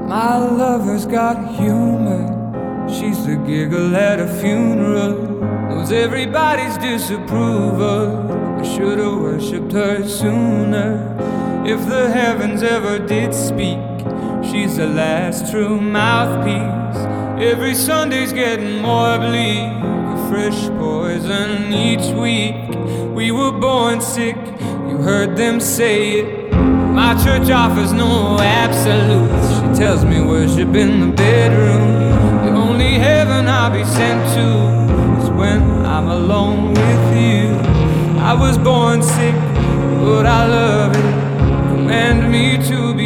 My lover's got humor. She's the giggle at a funeral. Knows everybody's disapproval. I should've worshipped her sooner. If the heavens ever did speak, she's the last true mouthpiece. Every Sunday's getting more bleak, a fresh poison each week. We were born sick, you heard them say it. My church offers no absolutes. She tells me worship in the bedroom. The only heaven I'll be sent to is when I'm alone with you. I was born sick, but I love it. Command me to be